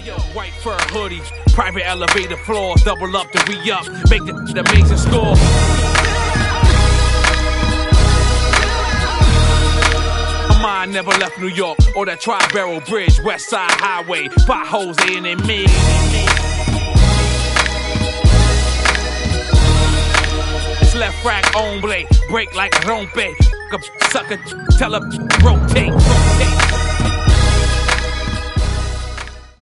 White fur hoodies, private elevator floors, double up to re-up, make the amazing score. My mind never left New York or that Tri-Barrel Bridge, West Side Highway, potholes they in me. It's left rack on blade, break like rompe, sucker, tell her rotate.